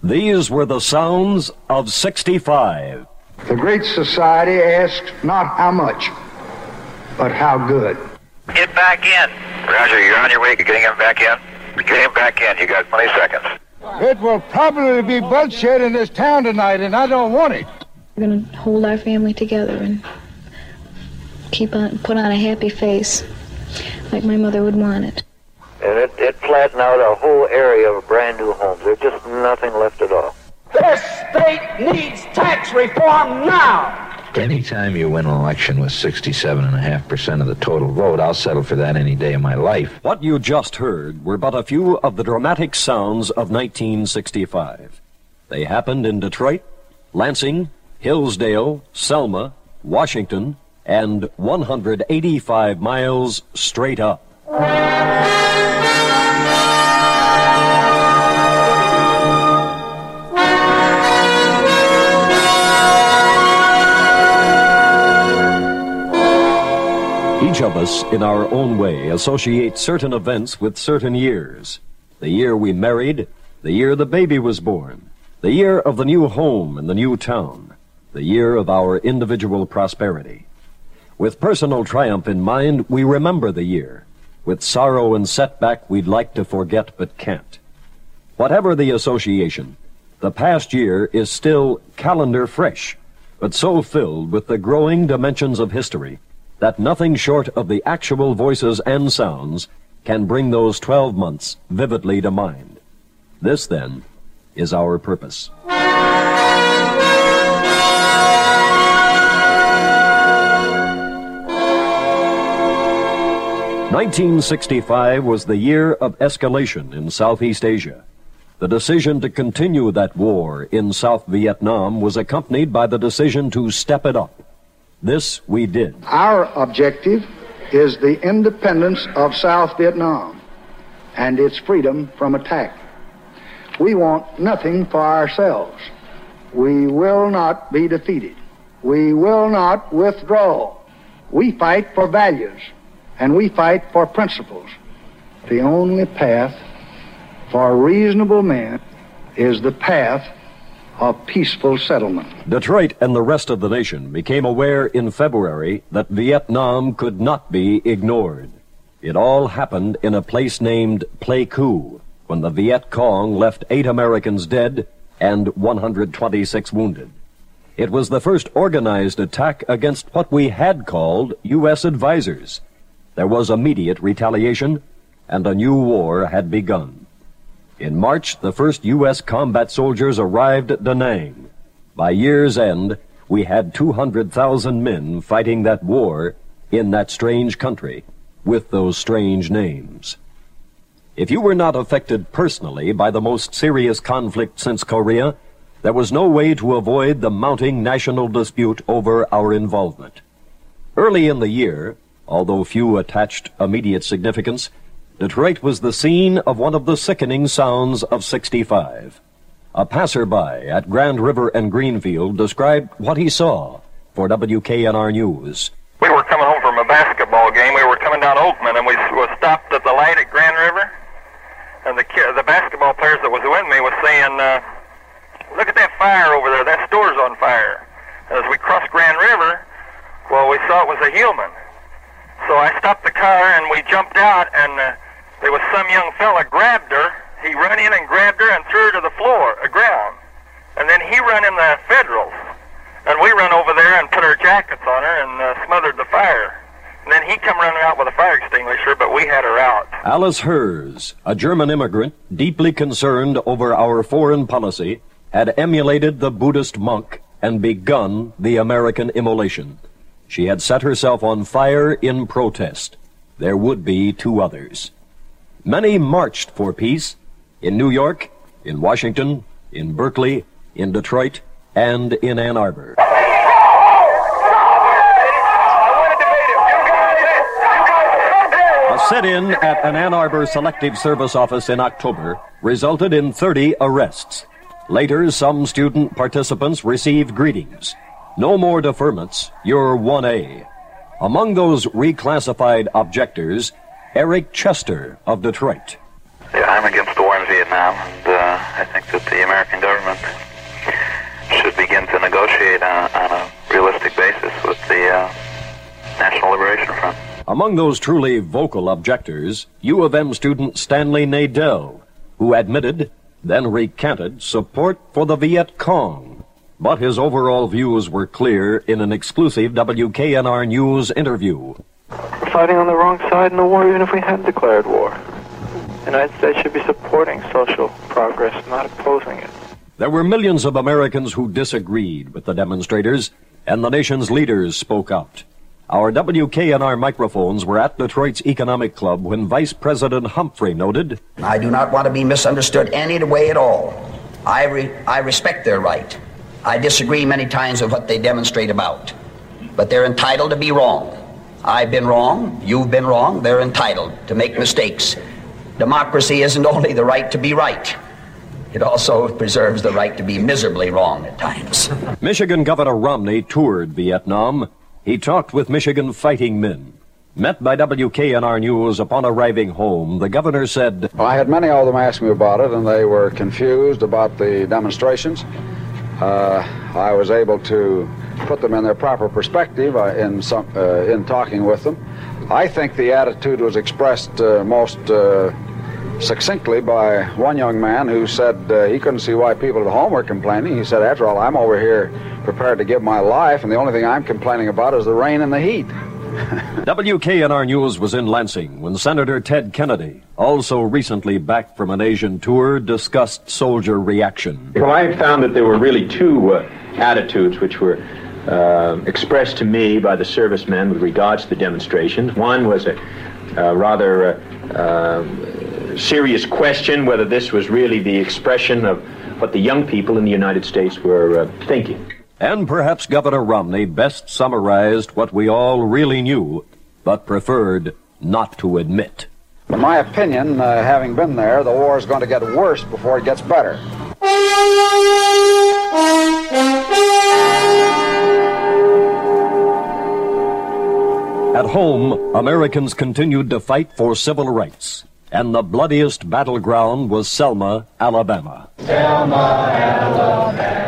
These were the sounds of 65. The Great Society asks not how much, but how good. Get back in. Roger, you're on your way to getting him back in. Get him back in. You got 20 seconds. It will probably be bloodshed in this town tonight, and I don't want it. We're going to hold our family together and put on a happy face like my mother would want it. And it flattened out a whole area of brand new homes. There's just nothing left at all. This state needs tax reform now! Anytime you win an election with 67.5% of the total vote, I'll settle for that any day of my life. What you just heard were but a few of the dramatic sounds of 1965. They happened in Detroit, Lansing, Hillsdale, Selma, Washington, and 185 miles straight up. Each of us, in our own way, associate certain events with certain years. The year we married, the year the baby was born, the year of the new home in the new town, the year of our individual prosperity. With personal triumph in mind, we remember the year. With sorrow and setback, we'd like to forget but can't. Whatever the association, the past year is still calendar fresh, but so filled with the growing dimensions of history that nothing short of the actual voices and sounds can bring those 12 months vividly to mind. This, then, is our purpose. 1965 was the year of escalation in Southeast Asia. The decision to continue that war in South Vietnam was accompanied by the decision to step it up. This we did. Our objective is the independence of South Vietnam and its freedom from attack. We want nothing for ourselves. We will not be defeated. We will not withdraw. We fight for values, and we fight for principles. The only path for reasonable men is the path of peaceful settlement. Detroit and the rest of the nation became aware in February that Vietnam could not be ignored. It all happened in a place named Pleiku, when the Viet Cong left 8 Americans dead and 126 wounded. It was the first organized attack against what we had called U.S. advisors. There was immediate retaliation, and a new war had begun. In March, the first U.S. combat soldiers arrived at Da Nang. By year's end, we had 200,000 men fighting that war in that strange country with those strange names. If you were not affected personally by the most serious conflict since Korea, there was no way to avoid the mounting national dispute over our involvement. Early in the year, although few attached immediate significance, Detroit was the scene of one of the sickening sounds of 65. A passerby at Grand River and Greenfield described what he saw for WKNR News. We were coming home from a basketball game. We were coming down Oakman, and we stopped at the light at Grand River. And the basketball players that was with me was saying, look at that fire over there. That store's on fire. And as we crossed Grand River, well, we saw it was a human. So I stopped the car, and we jumped out, and there was some young fella grabbed her. He run in and grabbed her and threw her to the ground. And then he run in the Federals. And we run over there and put our jackets on her and smothered the fire. And then he come running out with a fire extinguisher, but we had her out. Alice Herz, a German immigrant deeply concerned over our foreign policy, had emulated the Buddhist monk and begun the American immolation. She had set herself on fire in protest. There would be 2 others. Many marched for peace in New York, in Washington, in Berkeley, in Detroit, and in Ann Arbor. A sit-in at an Ann Arbor Selective Service office in October resulted in 30 arrests. Later, some student participants received greetings. No more deferments, you're 1A. Among those reclassified objectors, Eric Chester of Detroit. Yeah, I'm against the war in Vietnam. I think that the American government should begin to negotiate on a realistic basis with the National Liberation Front. Among those truly vocal objectors, U of M student Stanley Nadell, who admitted, then recanted, support for the Viet Cong. But his overall views were clear in an exclusive WKNR News interview. We're fighting on the wrong side in the war, even if we had declared war. The United States should be supporting social progress, not opposing it. There were millions of Americans who disagreed with the demonstrators, and the nation's leaders spoke out. Our WKNR microphones were at Detroit's Economic Club when Vice President Humphrey noted, I do not want to be misunderstood any way at all. I respect their right. I disagree many times with what they demonstrate about. But they're entitled to be wrong. I've been wrong, you've been wrong, they're entitled to make mistakes. Democracy isn't only the right to be right. It also preserves the right to be miserably wrong at times. Michigan Governor Romney toured Vietnam. He talked with Michigan fighting men. Met by WKNR News upon arriving home, the governor said, I had many of them ask me about it, and they were confused about the demonstrations. I was able to put them in their proper perspective in talking with them. I think the attitude was expressed most succinctly by one young man who said he couldn't see why people at home were complaining. He said, after all, I'm over here prepared to give my life, and the only thing I'm complaining about is the rain and the heat. WKNR News was in Lansing when Senator Ted Kennedy, also recently back from an Asian tour, discussed soldier reaction. Well, I found that there were really two attitudes which were expressed to me by the servicemen with regards to the demonstrations. One was a rather serious question whether this was really the expression of what the young people in the United States were thinking. And perhaps Governor Romney best summarized what we all really knew, but preferred not to admit. In my opinion, having been there, the war is going to get worse before it gets better. At home, Americans continued to fight for civil rights, and the bloodiest battleground was Selma, Alabama. Selma, Alabama.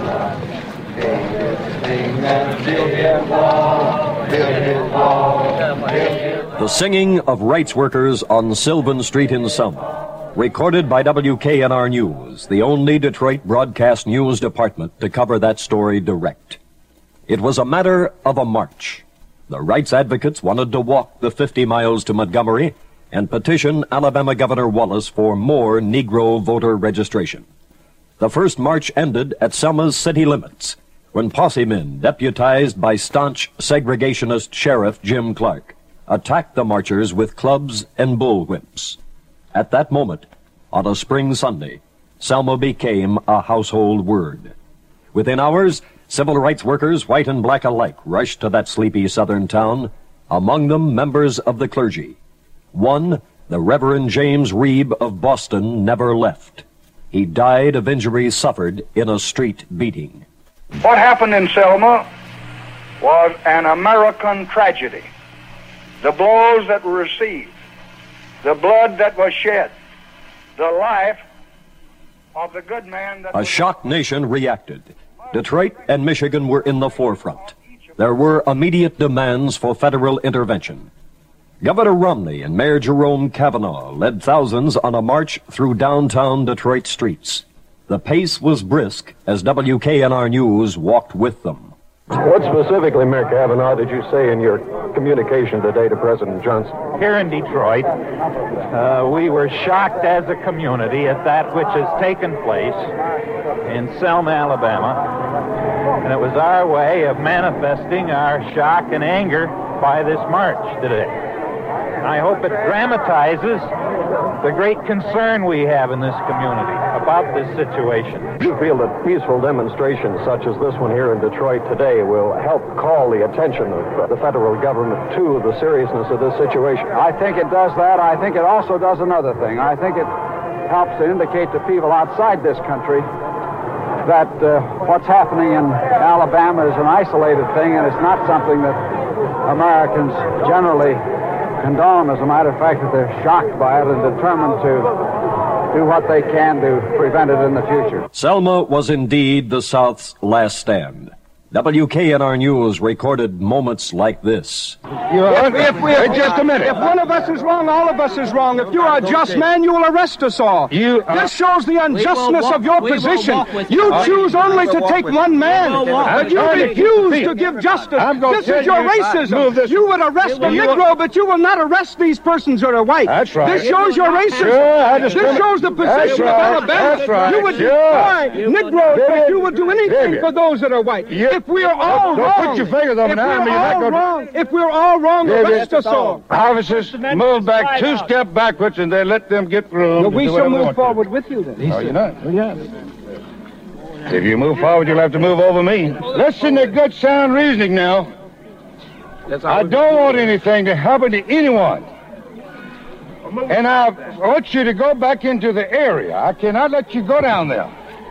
The singing of rights workers on Sylvan Street in Selma, recorded by WKNR News, the only Detroit broadcast news department to cover that story direct. It was a matter of a march. The rights advocates wanted to walk the 50 miles to Montgomery and petition Alabama Governor Wallace for more Negro voter registration. The first march ended at Selma's city limits, when posse men, deputized by staunch segregationist Sheriff Jim Clark, attacked the marchers with clubs and bullwhips. At that moment, on a spring Sunday, Selma became a household word. Within hours, civil rights workers, white and black alike, rushed to that sleepy southern town, among them members of the clergy. One, the Reverend James Reeb of Boston, never left. He died of injuries suffered in a street beating. What happened in Selma was an American tragedy. The blows that were received, the blood that was shed, the life of the good man that A shocked nation reacted. Detroit and Michigan were in the forefront. There were immediate demands for federal intervention. Governor Romney and Mayor Jerome Kavanaugh led thousands on a march through downtown Detroit streets. The pace was brisk as WKNR News walked with them. What specifically, Mayor Kavanaugh, did you say in your communication today to President Johnson? Here in Detroit, we were shocked as a community at that which has taken place in Selma, Alabama, and it was our way of manifesting our shock and anger by this march today. I hope it dramatizes the great concern we have in this community about this situation. Do you feel that peaceful demonstrations such as this one here in Detroit today will help call the attention of the federal government to the seriousness of this situation? I think it does that. I think it also does another thing. I think it helps to indicate to people outside this country that what's happening in Alabama is an isolated thing, and it's not something that Americans generally condone. As a matter of fact, that they're shocked by it and determined to do what they can to prevent it in the future. Selma was indeed the South's last stand. WKNR News recorded moments like this. Just a minute. If one of us is wrong, all of us is wrong. If you're a just man, you will arrest us all. This shows the unjustness of your position. You choose only to take one man, but you refuse to give justice. This is your racism. You would arrest a Negro, but you will not arrest these persons that are white. That's right. This shows your racism. This shows the position of Alabama. That's right. You would destroy Negroes, but you would do anything for those that are white. If we are all wrong, put your fingers on me. If we're all wrong, arrest us all. Officers, move back 2 steps backwards and then let them get through. We shall move forward with you then. No, you're not. If you move forward, you'll have to move over me. Listen to good sound reasoning now. I don't want anything to happen to anyone. And I want you to go back into the area. I cannot let you go down there.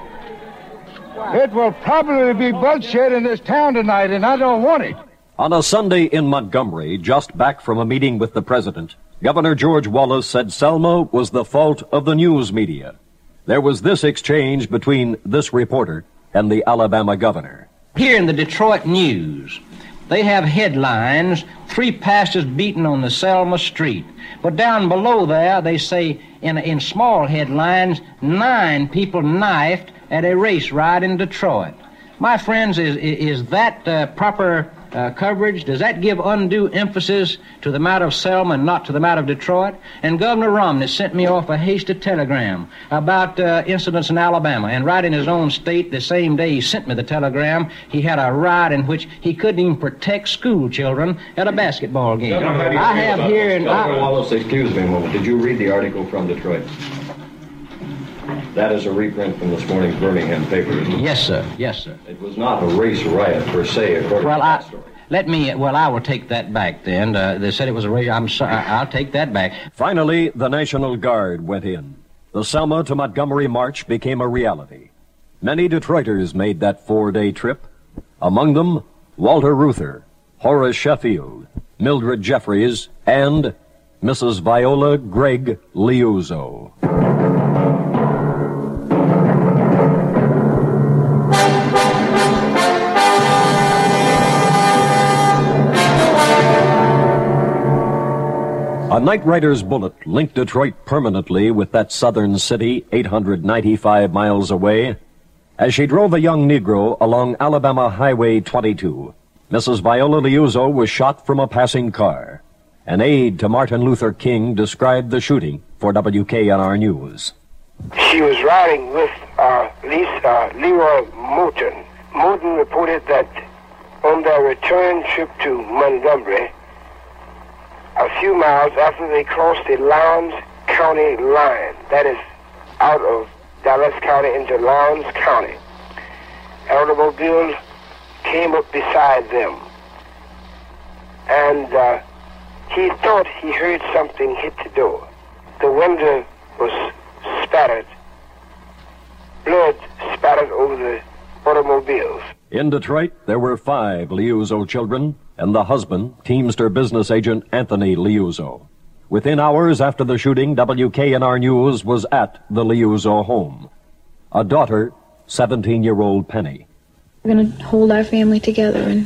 It will probably be bloodshed in this town tonight, and I don't want it. On a Sunday in Montgomery, just back from a meeting with the president, Governor George Wallace said Selma was the fault of the news media. There was this exchange between this reporter and the Alabama governor. Here in the Detroit News, they have headlines, 3 pastors beaten on the Selma street. But down below there, they say in small headlines, 9 people knifed at a race ride in Detroit. My friends, is that proper coverage? Does that give undue emphasis to the matter of Selma and not to the matter of Detroit? And Governor Romney sent me off a hasty telegram about incidents in Alabama, and right in his own state, the same day he sent me the telegram, he had a riot in which he couldn't even protect school children at a basketball game. I have here... Governor Wallace, excuse me a moment. Did you read the article from Detroit? That is a reprint from this morning's Birmingham paper, isn't it? Yes, sir. Yes, sir. It was not a race riot per se, according to that story. I will take that back then. They said it was a race. I'm sorry. I'll take that back. Finally, the National Guard went in. The Selma to Montgomery march became a reality. Many Detroiters made that 4-day trip. Among them, Walter Reuther, Horace Sheffield, Mildred Jeffries, and Mrs. Viola Gregg Liuzzo. A night rider's bullet linked Detroit permanently with that southern city 895 miles away. As she drove a young Negro along Alabama Highway 22, Mrs. Viola Liuzzo was shot from a passing car. An aide to Martin Luther King described the shooting for WKNR News. She was riding with Leroy Moulton. Moulton reported that on their return trip to Montgomery, a few miles after they crossed the Lowndes County line, that is out of Dallas County into Lowndes County, automobile came up beside them, and he thought he heard something hit the door. The window was spattered, blood spattered over the automobiles. In Detroit, there were 5 Liuzzo children and the husband, Teamster business agent Anthony Liuzzo. Within hours after the shooting, WKNR News was at the Liuzzo home. A daughter, 17-year-old Penny. We're going to hold our family together and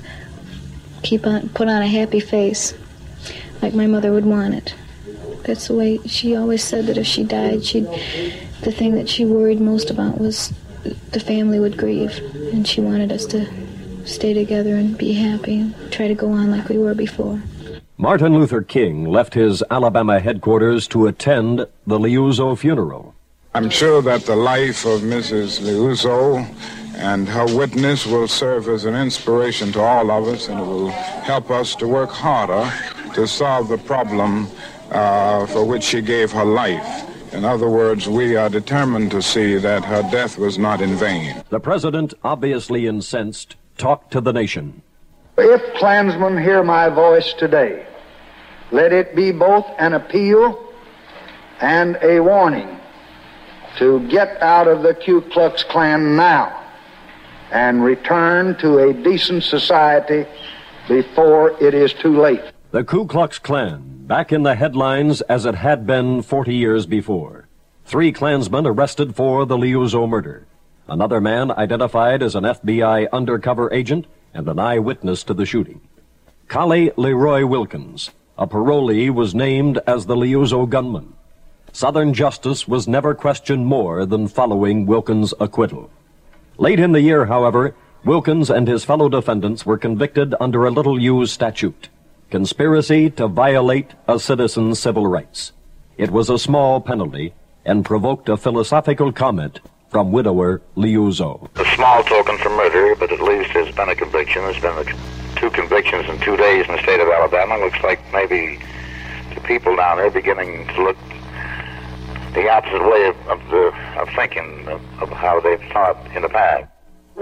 put on a happy face like my mother would want it. That's the way she always said that if she died, the thing that she worried most about was the family would grieve, and she wanted us to stay together and be happy and try to go on like we were before. Martin Luther King left his Alabama headquarters to attend the Liuzzo funeral. I'm sure that the life of Mrs. Liuzzo and her witness will serve as an inspiration to all of us, and it will help us to work harder to solve the problem for which she gave her life. In other words, we are determined to see that her death was not in vain. The president, obviously incensed, talked to the nation. If Klansmen hear my voice today, let it be both an appeal and a warning to get out of the Ku Klux Klan now and return to a decent society before it is too late. The Ku Klux Klan, back in the headlines as it had been 40 years before. 3 Klansmen arrested for the Liuzzo murder. Another man identified as an FBI undercover agent and an eyewitness to the shooting. Collie Leroy Wilkins, a parolee, was named as the Liuzzo gunman. Southern justice was never questioned more than following Wilkins' acquittal. Late in the year, however, Wilkins and his fellow defendants were convicted under a little-used statute, conspiracy to violate a citizen's civil rights. It was a small penalty and provoked a philosophical comment from widower Liuzzo. A small token for murder, but at least there's been a conviction. There's been 2 convictions in 2 days in the state of Alabama. Looks like maybe the people down there beginning to look the opposite way of thinking of how they've thought in the past.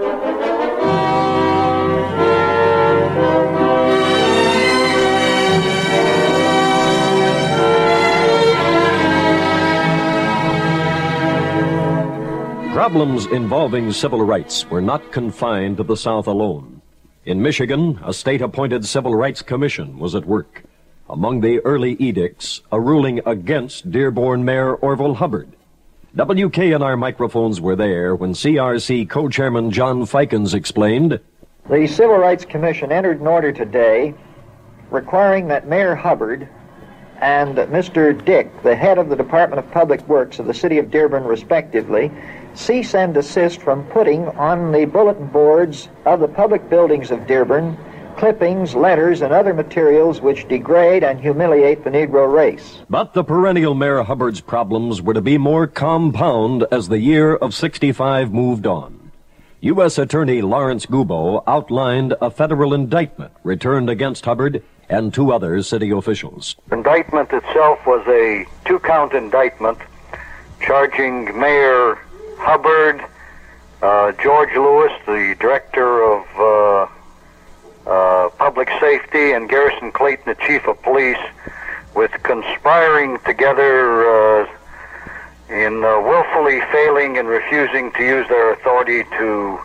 Problems involving civil rights were not confined to the South alone. In Michigan, a state-appointed civil rights commission was at work. Among the early edicts, a ruling against Dearborn Mayor Orville Hubbard. WKNR microphones were there when CRC co-chairman John Fikens explained, "The Civil Rights Commission entered an order today requiring that Mayor Hubbard and Mr. Dick, the head of the Department of Public Works of the city of Dearborn, respectively, cease and desist from putting on the bulletin boards of the public buildings of Dearborn clippings, letters, and other materials which degrade and humiliate the Negro race." But the perennial Mayor Hubbard's problems were to be more compound as the year of '65 moved on. U.S. Attorney Lawrence Gubo outlined a federal indictment returned against Hubbard and 2 other city officials. The indictment itself was a 2-count indictment charging Mayor Hubbard, George Lewis, the director of Public Safety, and Garrison Clayton, the chief of police, with conspiring together in willfully failing and refusing to use their authority to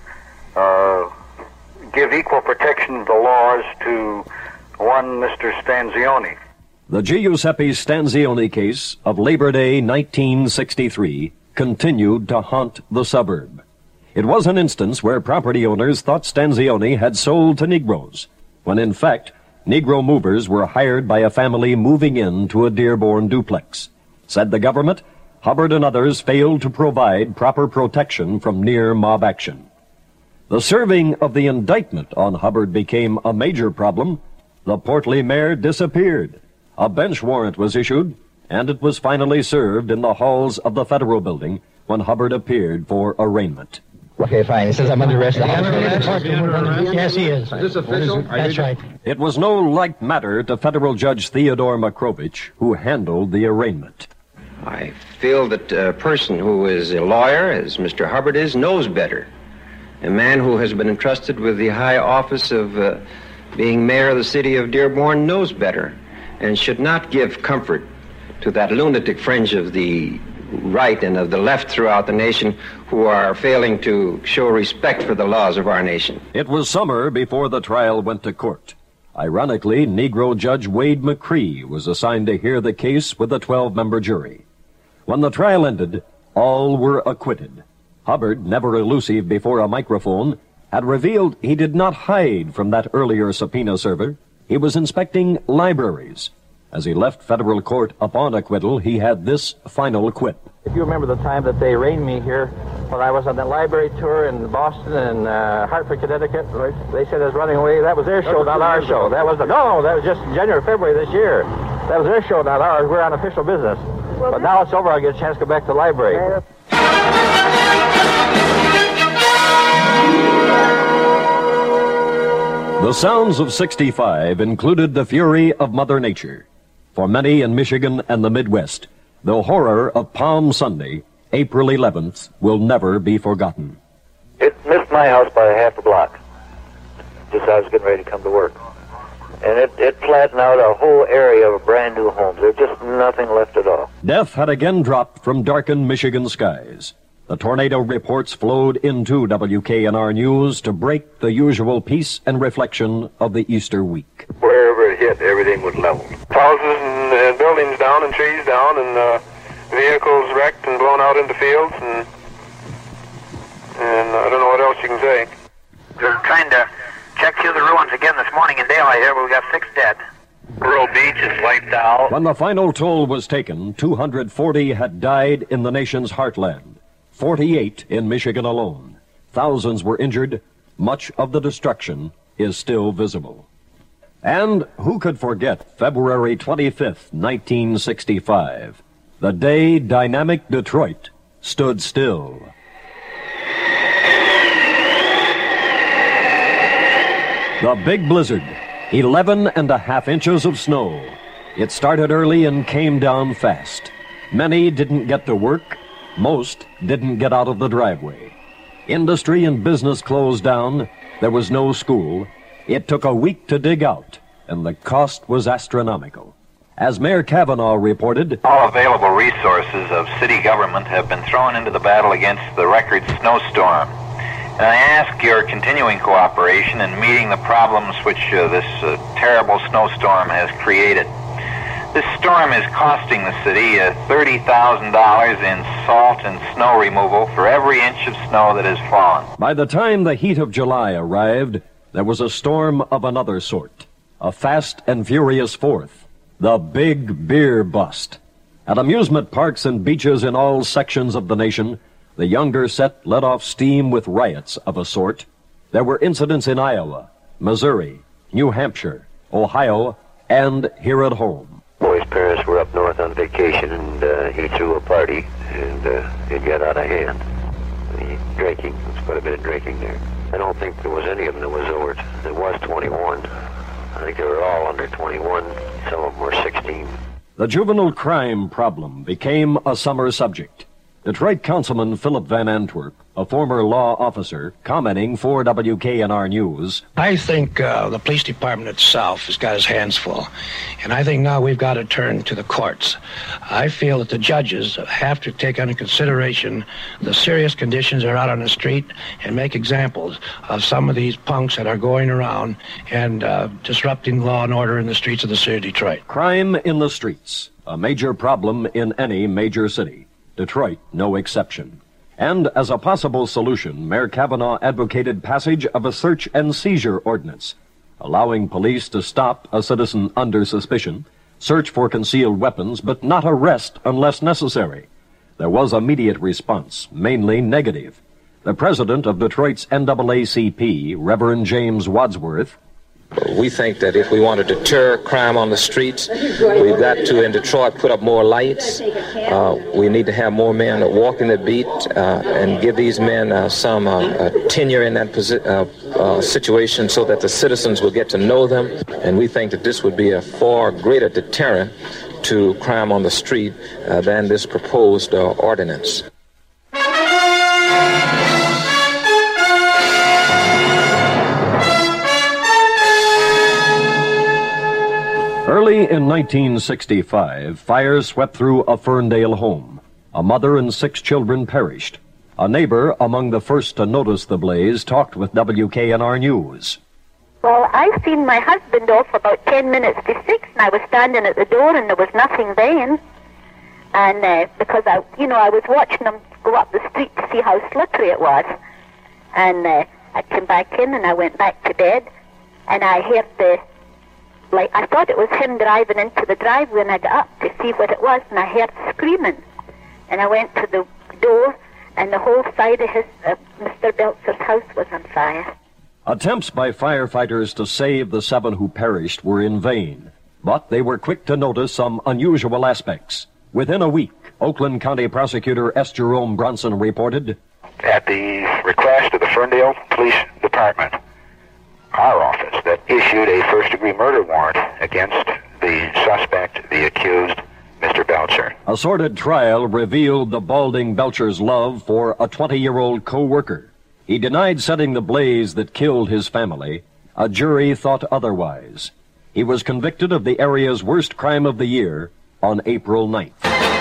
give equal protection of the laws to one Mr. Stanzioni. The Giuseppe Stanzioni case of Labor Day 1963 continued to haunt the suburb. It was an instance where property owners thought Stanzioni had sold to Negroes, when in fact, Negro movers were hired by a family moving into a Dearborn duplex. Said the government, Hubbard and others failed to provide proper protection from near mob action. The serving of the indictment on Hubbard became a major problem. The portly mayor disappeared. A bench warrant was issued, and it was finally served in the halls of the Federal Building when Hubbard appeared for arraignment. Okay, fine. He says I'm under arrest. Yes, he is. Is this official? That's right. It was no light matter to Federal Judge Theodore Makrovich, who handled the arraignment. I feel that a person who is a lawyer, as Mr. Hubbard is, knows better. A man who has been entrusted with the high office of being mayor of the city of Dearborn knows better and should not give comfort to that lunatic fringe of the right and of the left throughout the nation who are failing to show respect for the laws of our nation. It was summer before the trial went to court. Ironically, Negro Judge Wade McCree was assigned to hear the case with a 12-member jury. When the trial ended, all were acquitted. Hubbard, never elusive before a microphone, had revealed he did not hide from that earlier subpoena server. He was inspecting libraries. As he left federal court upon acquittal, he had this final quip. If you remember the time that they arraigned me here when I was on the library tour in Boston and Hartford, Connecticut, they said I was running away. That was their show, not our show. That was just January, February this year. That was their show, not ours. We're on official business. But now it's over. I'll get a chance to go back to the library. The sounds of '65 included the fury of Mother Nature. For many in Michigan and the Midwest, the horror of Palm Sunday, April 11th, will never be forgotten. It missed my house by a half a block, just as I was getting ready to come to work. And it flattened out a whole area of brand new homes. There's just nothing left at all. Death had again dropped from darkened Michigan skies. The tornado reports flowed into WKNR News to break the usual peace and reflection of the Easter week. Wherever it hit, everything was leveled. Houses and buildings down and trees down, and vehicles wrecked and blown out into fields, and I don't know what else you can say. They're trying to check through the ruins again this morning in daylight here, but we got 6 dead. Rural Beach is wiped out. When the final toll was taken, 240 had died in the nation's heartland, 48 in Michigan alone. Thousands were injured. Much of the destruction is still visible. And who could forget February 25th, 1965, the day dynamic Detroit stood still. The big blizzard, 11.5 inches of snow. It started early and came down fast. Many didn't get to work. Most didn't get out of the driveway. Industry and business closed down. There was no school. It took a week to dig out, and the cost was astronomical. As Mayor Kavanaugh reported, all available resources of city government have been thrown into the battle against the record snowstorm. And I ask your continuing cooperation in meeting the problems which this terrible snowstorm has created. This storm is costing the city $30,000 in salt and snow removal for every inch of snow that has fallen. By the time the heat of July arrived, there was a storm of another sort, a fast and furious fourth, the Big Beer Bust. At amusement parks and beaches in all sections of the nation, the younger set let off steam with riots of a sort. There were incidents in Iowa, Missouri, New Hampshire, Ohio, and here at home. Boy's parents were up north on vacation, and he threw a party, and it got out of hand. Drinking, there's quite a bit of drinking there. I don't think there was any of them that was over. There was 21. I think they were all under 21. Some of them were 16. The juvenile crime problem became a summer subject. Detroit Councilman Philip Van Antwerp, a former law officer, commenting for WKNR News. I think the police department itself has got his hands full, and I think now we've got to turn to the courts. I feel that the judges have to take under consideration the serious conditions that are out on the street and make examples of some of these punks that are going around and disrupting law and order in the streets of the city of Detroit. Crime in the streets, a major problem in any major city. Detroit, no exception. And as a possible solution, Mayor Kavanaugh advocated passage of a search and seizure ordinance, allowing police to stop a citizen under suspicion, search for concealed weapons, but not arrest unless necessary. There was immediate response, mainly negative. The president of Detroit's NAACP, Reverend James Wadsworth, we think that if we want to deter crime on the streets, we've got to, in Detroit, put up more lights. We need to have more men walking the beat and give these men some tenure in that situation so that the citizens will get to know them. And we think that this would be a far greater deterrent to crime on the street than this proposed ordinance. Early in 1965, fires swept through a Ferndale home. A mother and 6 children perished. A neighbor, among the first to notice the blaze, talked with WKNR News. Well, I seen my husband off about 10 minutes to 6, and I was standing at the door, and there was nothing then. And because I was watching them go up the street to see how slippery it was. And I came back in, and I went back to bed, and I heard I thought it was him driving into the driveway, and I got up to see what it was, and I heard screaming. And I went to the door, and the whole side of Mr. Belcher's house was on fire. Attempts by firefighters to save the 7 who perished were in vain, but they were quick to notice some unusual aspects. Within a week, Oakland County Prosecutor S. Jerome Bronson reported, at the request of the Ferndale Police Department, our office, that issued a first-degree murder warrant against the suspect, the accused, Mr. Belcher. A sordid trial revealed the balding Belcher's love for a 20-year-old co-worker. He denied setting the blaze that killed his family. A jury thought otherwise. He was convicted of the area's worst crime of the year on April 9th.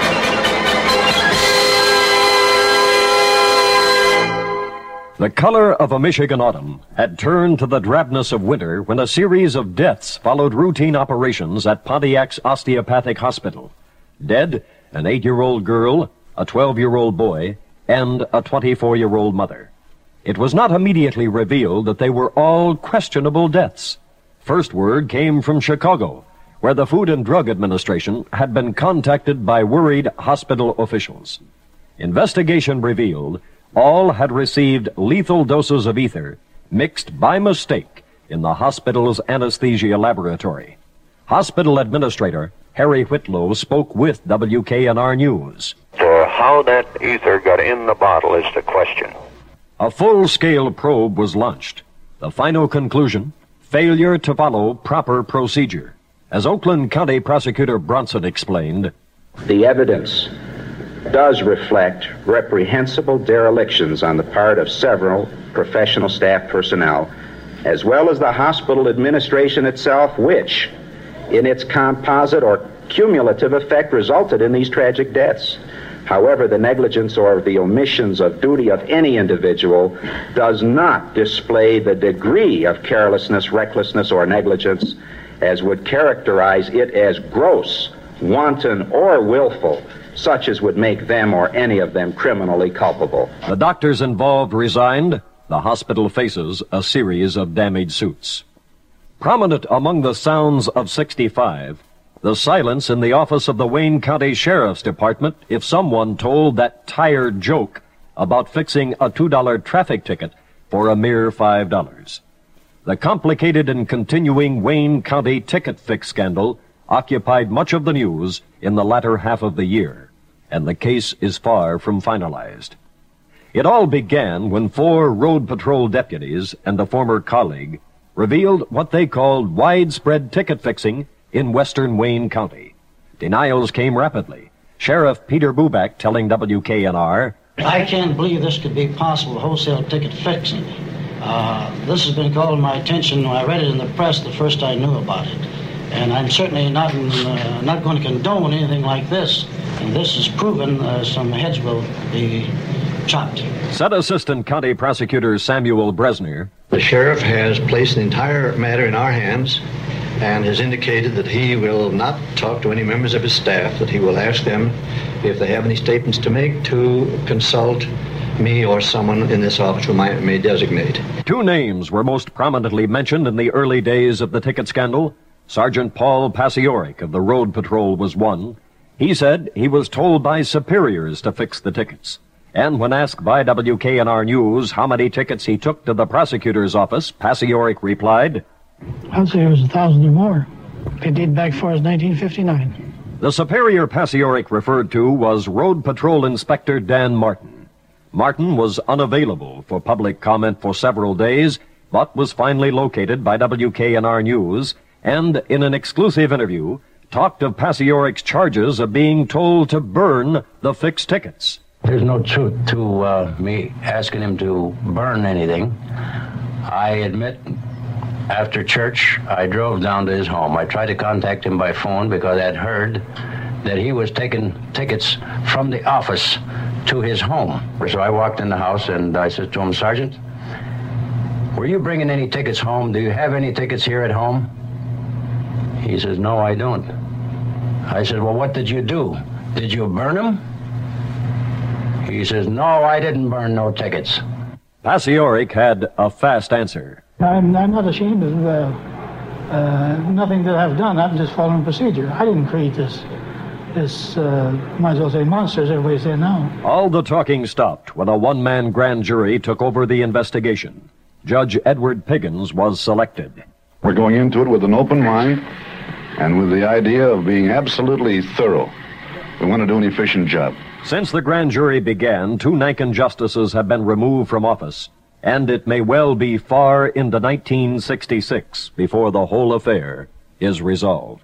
The color of a Michigan autumn had turned to the drabness of winter when a series of deaths followed routine operations at Pontiac's Osteopathic Hospital. Dead, an 8-year-old girl, a 12-year-old boy, and a 24-year-old mother. It was not immediately revealed that they were all questionable deaths. First word came from Chicago, where the Food and Drug Administration had been contacted by worried hospital officials. Investigation revealed all had received lethal doses of ether mixed by mistake in the hospital's anesthesia laboratory. Hospital Administrator Harry Whitlow spoke with WKNR News. How that ether got in the bottle is the question. A full-scale probe was launched. The final conclusion, failure to follow proper procedure. As Oakland County Prosecutor Bronson explained, the evidence does reflect reprehensible derelictions on the part of several professional staff personnel, as well as the hospital administration itself, which, in its composite or cumulative effect, resulted in these tragic deaths. However, the negligence or the omissions of duty of any individual does not display the degree of carelessness, recklessness, or negligence as would characterize it as gross, wanton, or willful, such as would make them or any of them criminally culpable. The doctors involved resigned. The hospital faces a series of damage suits. Prominent among the sounds of 65, the silence in the office of the Wayne County Sheriff's Department if someone told that tired joke about fixing a $2 traffic ticket for a mere $5. The complicated and continuing Wayne County ticket fix scandal occupied much of the news in the latter half of the year, and the case is far from finalized. It all began when 4 road patrol deputies and a former colleague revealed what they called widespread ticket fixing in western Wayne County. Denials came rapidly. Sheriff Peter Buback telling WKNR, I can't believe this could be possible, wholesale ticket fixing. This has been called to my attention when I read it in the press the first I knew about it. And I'm certainly not going to condone anything like this. And this is proven some heads will be chopped. Said Assistant County Prosecutor Samuel Bresner, the sheriff has placed the entire matter in our hands and has indicated that he will not talk to any members of his staff, that he will ask them if they have any statements to make to consult me or someone in this office whom I may designate. 2 names were most prominently mentioned in the early days of the ticket scandal. Sergeant Paul Pasioric of the Road Patrol was one. He said he was told by superiors to fix the tickets. And when asked by WKNR News how many tickets he took to the prosecutor's office, Pasioric replied, I'd say it was 1,000 or more. It dated back far as 1959. The superior Pasioric referred to was Road Patrol Inspector Dan Martin. Martin was unavailable for public comment for several days, but was finally located by WKNR News, and in an exclusive interview, talked of Pasioric's charges of being told to burn the fixed tickets. There's no truth to me asking him to burn anything. I admit, after church, I drove down to his home. I tried to contact him by phone because I'd heard that he was taking tickets from the office to his home. So I walked in the house and I said to him, Sergeant, were you bringing any tickets home? Do you have any tickets here at home? He says, no, I don't. I said, well, what did you do? Did you burn them? He says, no, I didn't burn no tickets. Pasioric had a fast answer. I'm not ashamed of nothing that I've done. I'm just following procedure. I didn't create this, might as well say monster, as everybody's saying now. All the talking stopped when a one-man grand jury took over the investigation. Judge Edward Piggins was selected. We're going into it with an open mind and with the idea of being absolutely thorough. We want to do an efficient job. Since the grand jury began, 2 Nankin justices have been removed from office, and it may well be far into 1966 before the whole affair is resolved.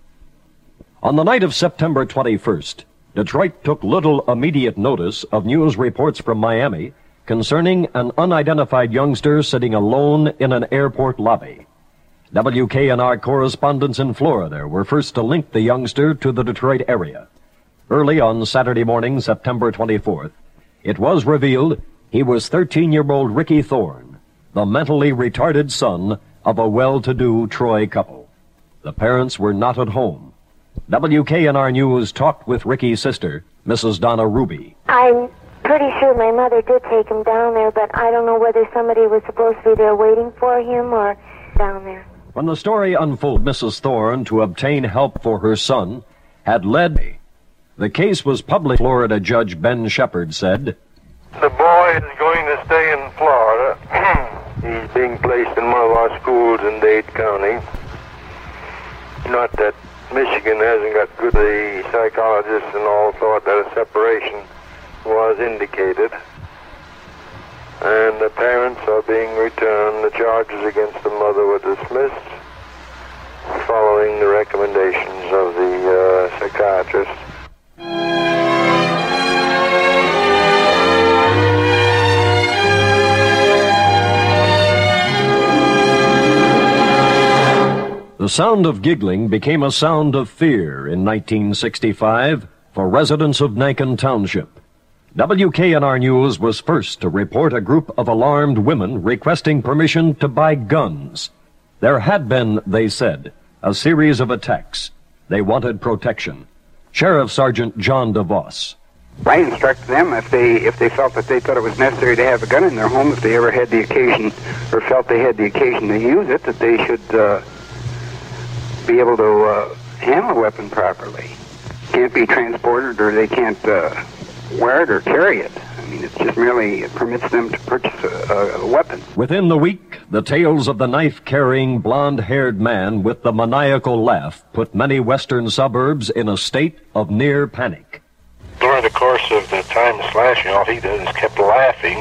On the night of September 21st, Detroit took little immediate notice of news reports from Miami concerning an unidentified youngster sitting alone in an airport lobby. WKNR correspondents in Florida were first to link the youngster to the Detroit area. Early on Saturday morning, September 24th, it was revealed he was 13-year-old Ricky Thorne, the mentally retarded son of a well-to-do Troy couple. The parents were not at home. WKNR News talked with Ricky's sister, Mrs. Donna Ruby. I'm pretty sure my mother did take him down there, but I don't know whether somebody was supposed to be there waiting for him or down there. When the story unfolded, Mrs. Thorne, to obtain help for her son, had led. The case was public. Florida Judge Ben Shepard said, "The boy is going to stay in Florida. He's being placed in one of our schools in Dade County. Not that Michigan hasn't got good. The psychologists and all thought that a separation was indicated. And the parents are being returned. The charges against the mother were dismissed following the recommendations of the psychiatrist." The sound of giggling became a sound of fear in 1965 for residents of Nankin Township. WKNR News was first to report a group of alarmed women requesting permission to buy guns. There had been, they said, a series of attacks. They wanted protection. Sheriff Sergeant John DeVos. I instructed them if they felt that they thought it was necessary to have a gun in their home, if they ever had the occasion or felt they had the occasion to use it, that they should be able to handle a weapon properly. Can't be transported, or they can't wear it or carry it. I mean, it just merely permits them to purchase a weapon. Within the week, the tales of the knife-carrying, blonde-haired man with the maniacal laugh put many western suburbs in a state of near panic. During the course of the time slashing, all he did is kept laughing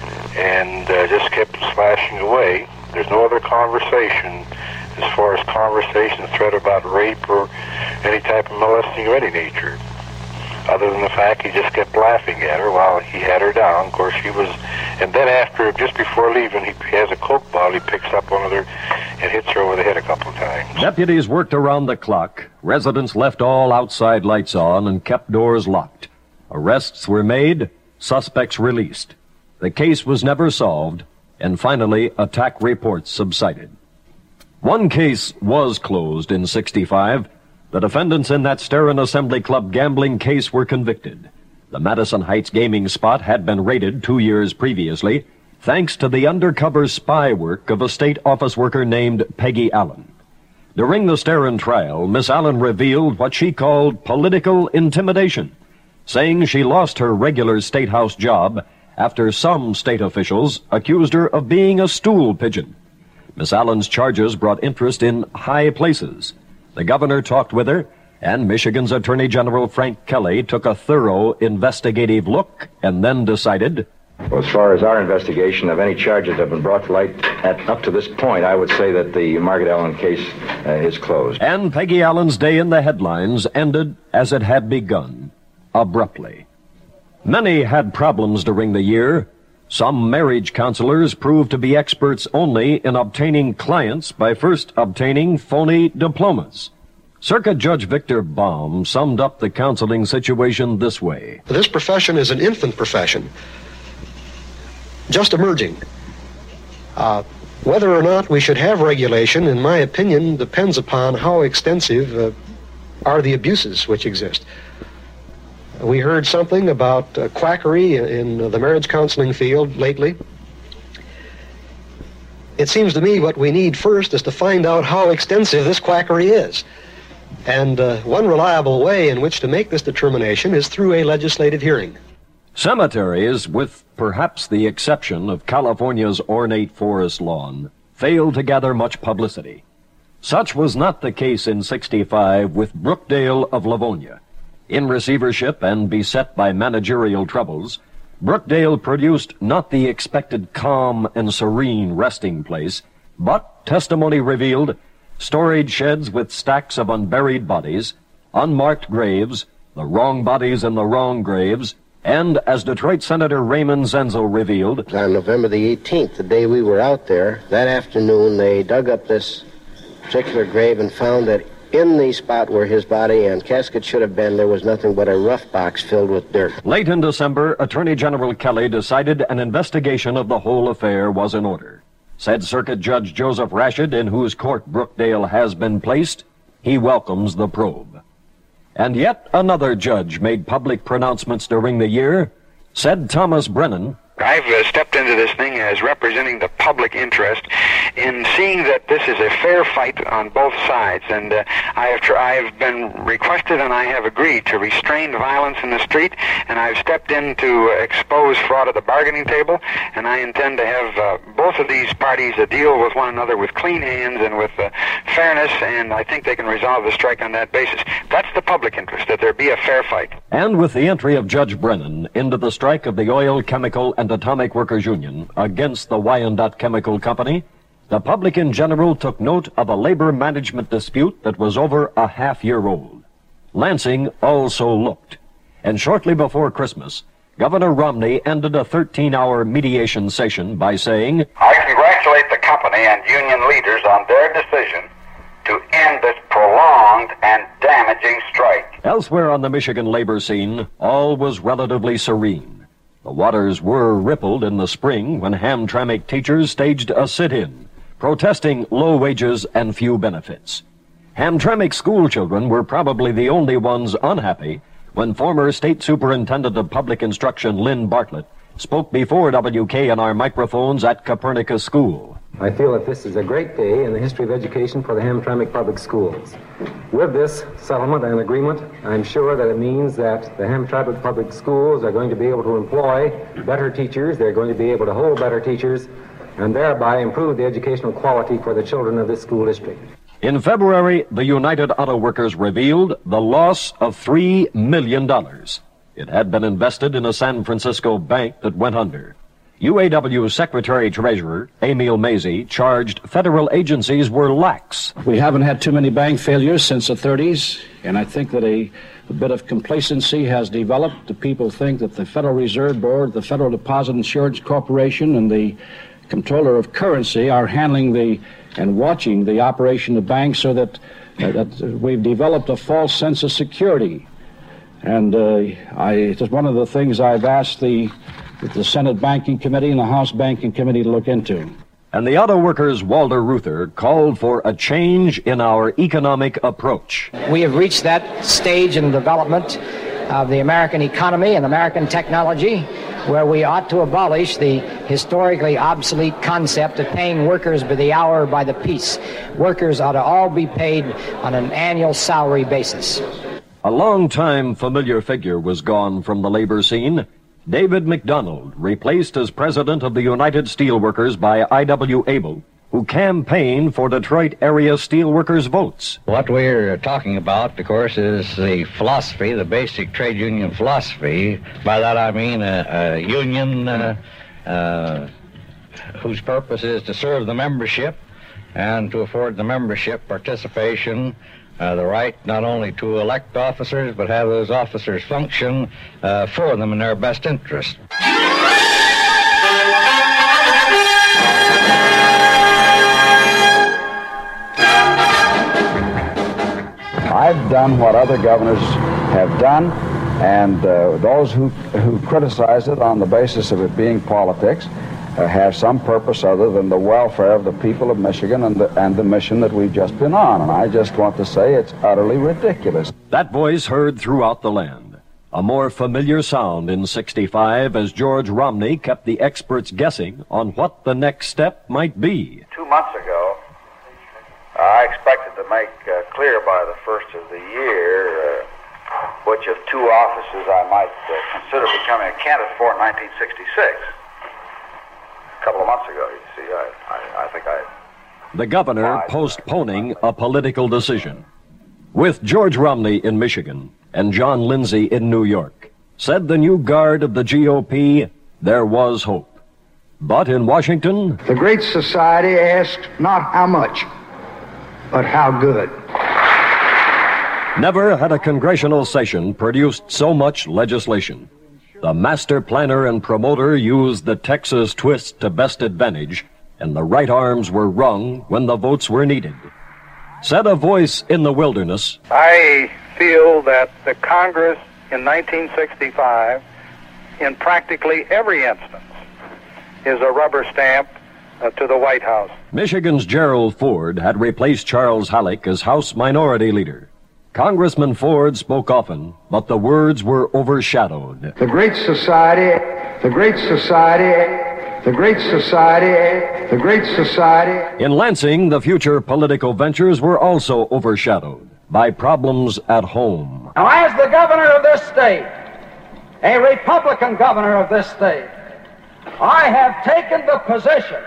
and just kept slashing away. There's no other conversation as far as conversation, threat about rape or any type of molesting of any nature, other than the fact he just kept laughing at her while he had her down. Of course, she was, and then after, just before leaving, he has a Coke bottle, he picks up one of her and hits her over the head a couple of times. Deputies worked around the clock. Residents left all outside lights on and kept doors locked. Arrests were made, suspects released. The case was never solved, and finally, attack reports subsided. One case was closed in '65. The defendants in that Sterren Assembly Club gambling case were convicted. The Madison Heights gaming spot had been raided 2 years previously, thanks to the undercover spy work of a state office worker named Peggy Allen. During the Sterren trial, Miss Allen revealed what she called political intimidation, saying she lost her regular state house job after some state officials accused her of being a stool pigeon. Miss Allen's charges brought interest in high places. The governor talked with her, and Michigan's Attorney General Frank Kelly took a thorough investigative look and then decided, well, as far as our investigation of any charges that have been brought to light up to this point, I would say that the Margaret Allen case is closed. And Peggy Allen's day in the headlines ended as it had begun, abruptly. Many had problems during the year. Some marriage counselors proved to be experts only in obtaining clients by first obtaining phony diplomas. Circuit Judge Victor Baum summed up the counseling situation this way. This profession is an infant profession, just emerging. Whether or not we should have regulation, in my opinion, depends upon how extensive are the abuses which exist. We heard something about quackery in the marriage counseling field lately. It seems to me what we need first is to find out how extensive this quackery is. And one reliable way in which to make this determination is through a legislative hearing. Cemeteries, with perhaps the exception of California's ornate forest lawn, failed to gather much publicity. Such was not the case in '65 with Brookdale of Livonia. In receivership and beset by managerial troubles, Brookdale produced not the expected calm and serene resting place, but, testimony revealed, storage sheds with stacks of unburied bodies, unmarked graves, the wrong bodies in the wrong graves, and, as Detroit Senator Raymond Zenzel revealed, on November the 18th, the day we were out there, that afternoon they dug up this particular grave and found that in the spot where his body and casket should have been, there was nothing but a rough box filled with dirt. Late in December, Attorney General Kelly decided an investigation of the whole affair was in order. Said Circuit Judge Joseph Rashid, in whose court Brookdale has been placed, he welcomes the probe. And yet another judge made public pronouncements during the year. Said Thomas Brennan, I've stepped into this thing as representing the public interest in seeing that this is a fair fight on both sides, and I've been requested and I have agreed to restrain violence in the street, and I've stepped in to expose fraud at the bargaining table, and I intend to have both of these parties deal with one another with clean hands and with fairness, and I think they can resolve the strike on that basis. That's the public interest, that there be a fair fight. And with the entry of Judge Brennan into the strike of the Oil, Chemical, and Atomic Workers Union against the Wyandotte Chemical Company, the public in general took note of a labor management dispute that was over a half-year old. Lansing also looked. And shortly before Christmas, Governor Romney ended a 13-hour mediation session by saying, I congratulate the company and union leaders on their decision to end this prolonged and damaging strike. Elsewhere on the Michigan labor scene, all was relatively serene. The waters were rippled in the spring when Hamtramck teachers staged a sit-in, protesting low wages and few benefits. Hamtramck school children were probably the only ones unhappy when former State Superintendent of Public Instruction Lynn Bartlett spoke before WKNR microphones at Copernicus School. I feel that this is a great day in the history of education for the Hamtramck Public Schools. With this settlement and agreement, I'm sure that it means that the Hamtramck Public Schools are going to be able to employ better teachers, they're going to be able to hold better teachers, and thereby improve the educational quality for the children of this school district. In February, the United Auto Workers revealed the loss of $3 million. It had been invested in a San Francisco bank that went under. UAW Secretary-Treasurer Emil Mazie charged federal agencies were lax. We haven't had too many bank failures since the 30s, and I think that a bit of complacency has developed. The people think that the Federal Reserve Board, the Federal Deposit Insurance Corporation, and the Comptroller of Currency are handling and watching the operation of banks, so that we've developed a false sense of security. And it is one of the things I've asked the Senate Banking Committee and the House Banking Committee to look into. And the auto workers, Walter Reuther, called for a change in our economic approach. We have reached that stage in development of the American economy and American technology where we ought to abolish the historically obsolete concept of paying workers by the hour or by the piece. Workers ought to all be paid on an annual salary basis. A long-time familiar figure was gone from the labor scene. David McDonald, replaced as president of the United Steelworkers by I.W. Abel, who campaigned for Detroit area steelworkers' votes. What we're talking about, of course, is the philosophy, the basic trade union philosophy. By that I mean a union whose purpose is to serve the membership and to afford the membership participation, the right not only to elect officers, but have those officers function for them in their best interest. I've done what other governors have done, and those who criticize it on the basis of it being politics have some purpose other than the welfare of the people of Michigan and the mission that we've just been on. And I just want to say it's utterly ridiculous. That voice heard throughout the land. A more familiar sound in '65 as George Romney kept the experts guessing on what the next step might be. 2 months ago, I expected to make clear by the first of the year which of two offices I might consider becoming a candidate for in 1966. A couple of months ago, you see, I think the governor postponing a political decision. With George Romney in Michigan and John Lindsay in New York, said the new guard of the GOP, there was hope. But in Washington, the Great Society asked not how much, but how good. Never had a congressional session produced so much legislation. The master planner and promoter used the Texas twist to best advantage, and the right arms were wrung when the votes were needed. Said a voice in the wilderness, I feel that the Congress in 1965, in practically every instance, is a rubber stamp to the White House. Michigan's Gerald Ford had replaced Charles Halleck as House Minority Leader. Congressman Ford spoke often, but the words were overshadowed. The Great Society, the Great Society, the Great Society, the Great Society. In Lansing, the future political ventures were also overshadowed by problems at home. Now, as the governor of this state, a Republican governor of this state, I have taken the position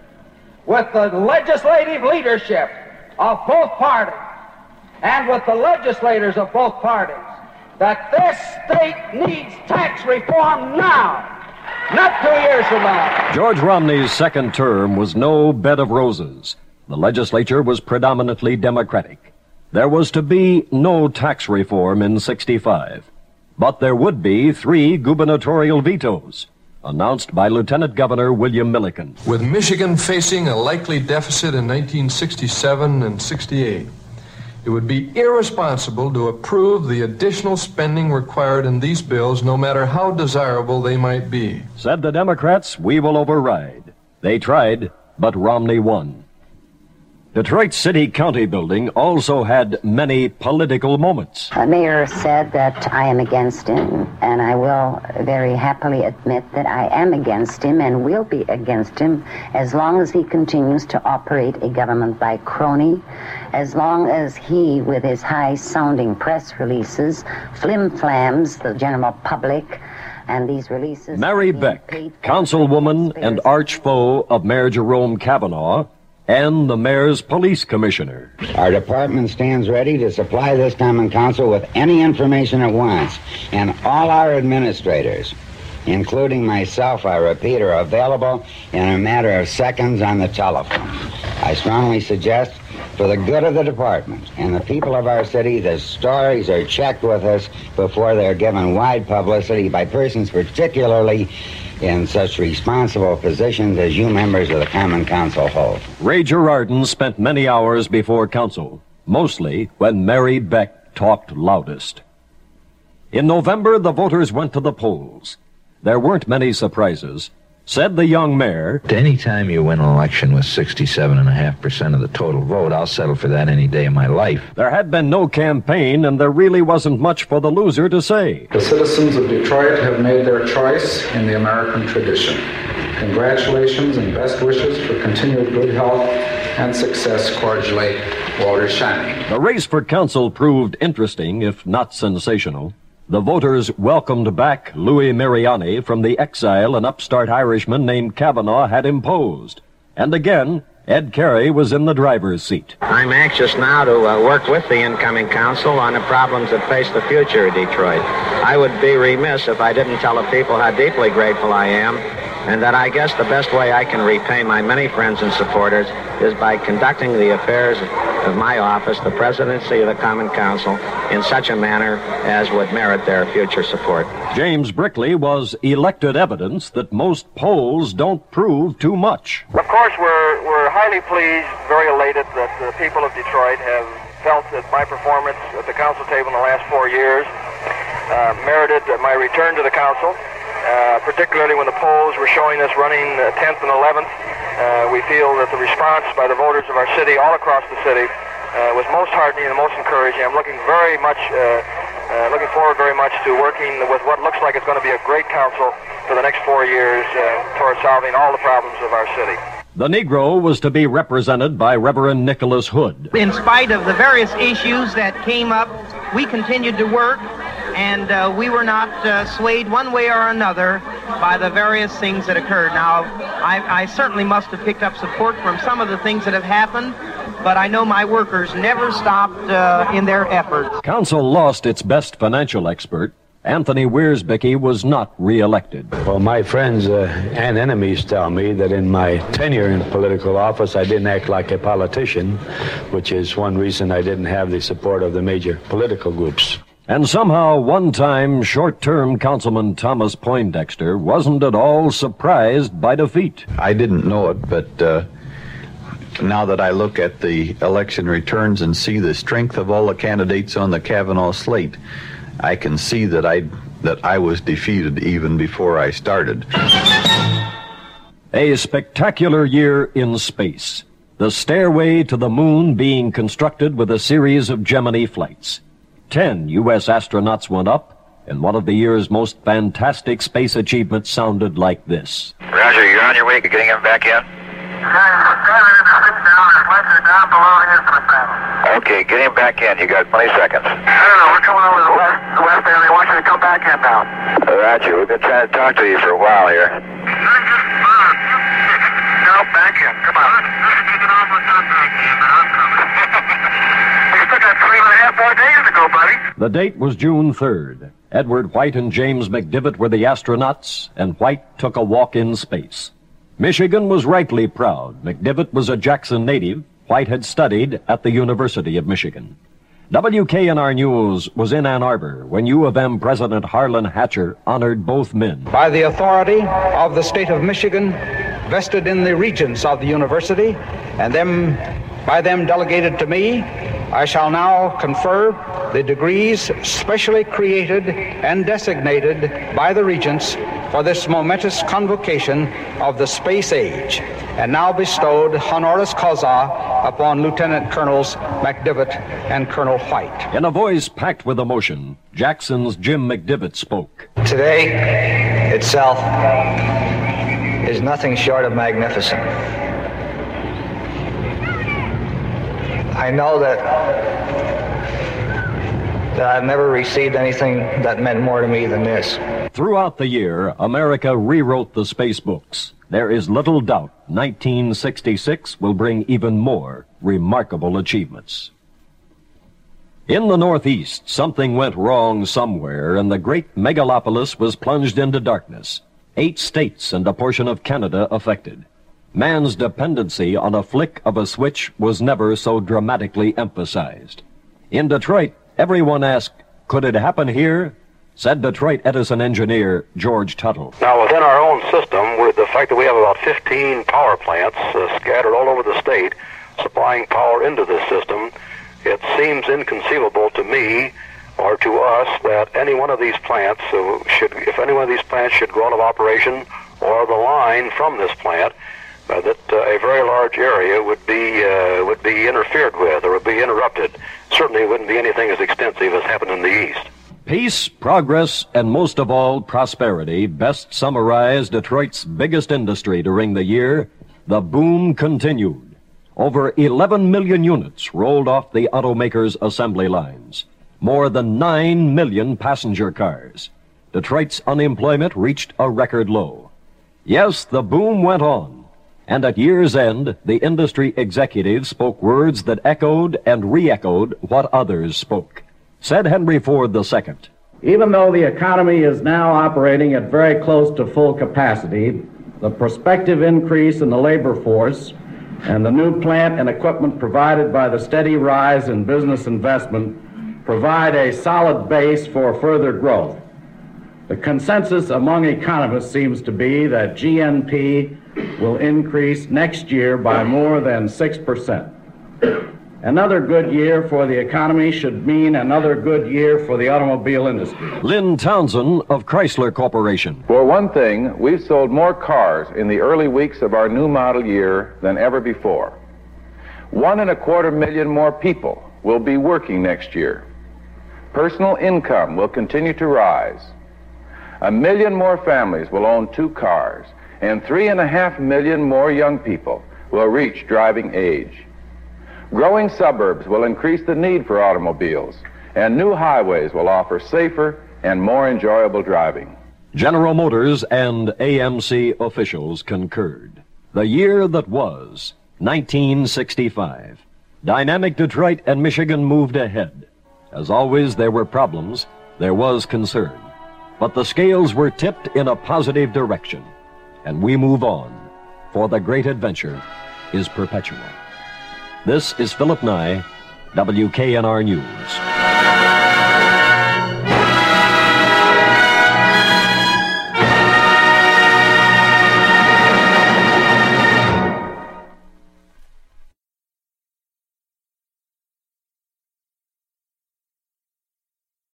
with the legislative leadership of both parties and with the legislators of both parties that this state needs tax reform now, not 2 years from now. George Romney's second term was no bed of roses. The legislature was predominantly Democratic. There was to be no tax reform in '65, but there would be 3 gubernatorial vetoes, announced by Lieutenant Governor William Milliken. With Michigan facing a likely deficit in 1967 and 68, it would be irresponsible to approve the additional spending required in these bills, no matter how desirable they might be. Said the Democrats, we will override. They tried, but Romney won. Detroit's city-county building also had many political moments. The mayor said that I am against him, and I will very happily admit that I am against him and will be against him as long as he continues to operate a government by crony, as long as he, with his high-sounding press releases, flim-flams the general public, and these releases... Mary Beck, councilwoman and arch foe of Mayor Jerome Kavanaugh, and the mayor's police commissioner. Our department stands ready to supply this common council with any information it wants, and all our administrators, including myself, I repeat, are available in a matter of seconds on the telephone. I strongly suggest, for the good of the department and the people of our city, the stories are checked with us before they're given wide publicity by persons particularly in such responsible positions as you members of the Common Council hold. Ray Girardin spent many hours before council, mostly when Mary Beck talked loudest. In November, the voters went to the polls. There weren't many surprises. Said the young mayor, anytime you win an election with 67.5% of the total vote, I'll settle for that any day of my life. There had been no campaign, and there really wasn't much for the loser to say. The citizens of Detroit have made their choice in the American tradition. Congratulations and best wishes for continued good health and success. Cordially, Walter Shining. The race for council proved interesting, if not sensational. The voters welcomed back Louis Mariani from the exile an upstart Irishman named Kavanaugh had imposed. And again, Ed Carey was in the driver's seat. I'm anxious now to work with the incoming council on the problems that face the future of Detroit. I would be remiss if I didn't tell the people how deeply grateful I am, and that I guess the best way I can repay my many friends and supporters is by conducting the affairs of my office, the presidency of the Common Council, in such a manner as would merit their future support. James Brickley was elected evidence that most polls don't prove too much. Of course, we're highly pleased, very elated that the people of Detroit have felt that my performance at the council table in the last 4 years merited my return to the council. Particularly when the polls were showing us running 10th and 11th. We feel that the response by the voters of our city, all across the city, was most heartening and most encouraging. I'm looking forward very much to working with what looks like it's going to be a great council for the next 4 years towards solving all the problems of our city. The Negro was to be represented by Reverend Nicholas Hood. In spite of the various issues that came up, we continued to work, and we were not swayed one way or another by the various things that occurred. Now, I certainly must have picked up support from some of the things that have happened, but I know my workers never stopped in their efforts. Council lost its best financial expert. Anthony Wiersbicky was not re-elected. Well, my friends and enemies tell me that in my tenure in political office, I didn't act like a politician, which is one reason I didn't have the support of the major political groups. And somehow, one-time, short-term Councilman Thomas Poindexter wasn't at all surprised by defeat. I didn't know it, but now that I look at the election returns and see the strength of all the candidates on the Kavanaugh slate, I can see that I was defeated even before I started. A spectacular year in space. The stairway to the moon being constructed with a series of Gemini flights. 10 U.S. astronauts went up, and one of the year's most fantastic space achievements sounded like this. Roger, you're on your way to getting him back in? Okay, get him back in. You got 20 seconds. I don't know. We're coming over the west end. They want you to come back in now. Roger, we've been trying to talk to you for a while here. No, back in. Come on. You still got 3.5 more days to go, buddy. The date was June 3rd. Edward White and James McDivitt were the astronauts, and White took a walk in space. Michigan was rightly proud. McDivitt was a Jackson native. White had studied at the University of Michigan. WKNR News was in Ann Arbor when U of M President Harlan Hatcher honored both men. By the authority of the state of Michigan, vested in the regents of the university, and by them delegated to me, I shall now confer the degrees specially created and designated by the regents for this momentous convocation of the space age, and now bestowed honoris causa upon Lieutenant Colonels McDivitt and Colonel White. In a voice packed with emotion, Jackson's Jim McDivitt spoke. Today itself is nothing short of magnificent. I know that I've never received anything that meant more to me than this. Throughout the year, America rewrote the space books. There is little doubt 1966 will bring even more remarkable achievements. In the Northeast, something went wrong somewhere, and the great megalopolis was plunged into darkness. 8 states and a portion of Canada affected. Man's dependency on a flick of a switch was never so dramatically emphasized. In Detroit, everyone asked, could it happen here? Said Detroit Edison engineer George Tuttle. Now, within our own system, with the fact that we have about 15 power plants scattered all over the state, supplying power into this system, it seems inconceivable to me or to us that any one of these plants if any one of these plants should go out of operation, or the line from this plant, that a very large area would be interfered with or would be interrupted. Certainly it wouldn't be anything as extensive as happened in the East. Peace, progress, and most of all, prosperity best summarize Detroit's biggest industry during the year. The boom continued. Over 11 million units rolled off the automakers' assembly lines. More than 9 million passenger cars. Detroit's unemployment reached a record low. Yes, the boom went on. And at year's end, the industry executives spoke words that echoed and re-echoed what others spoke. Said Henry Ford II. Even though the economy is now operating at very close to full capacity, the prospective increase in the labor force and the new plant and equipment provided by the steady rise in business investment provide a solid base for further growth. The consensus among economists seems to be that GNP will increase next year by more than 6%. Another good year for the economy should mean another good year for the automobile industry. Lynn Townsend of Chrysler Corporation. For one thing, we've sold more cars in the early weeks of our new model year than ever before. 1.25 million more people will be working next year. Personal income will continue to rise. 1 million more families will own 2 cars, and 3.5 million more young people will reach driving age. Growing suburbs will increase the need for automobiles, and new highways will offer safer and more enjoyable driving. General Motors and AMC officials concurred. The year that was, 1965. Dynamic Detroit and Michigan moved ahead. As always, there were problems, there was concern. But the scales were tipped in a positive direction. And we move on, for the great adventure is perpetual. This is Philip Nye, WKNR News.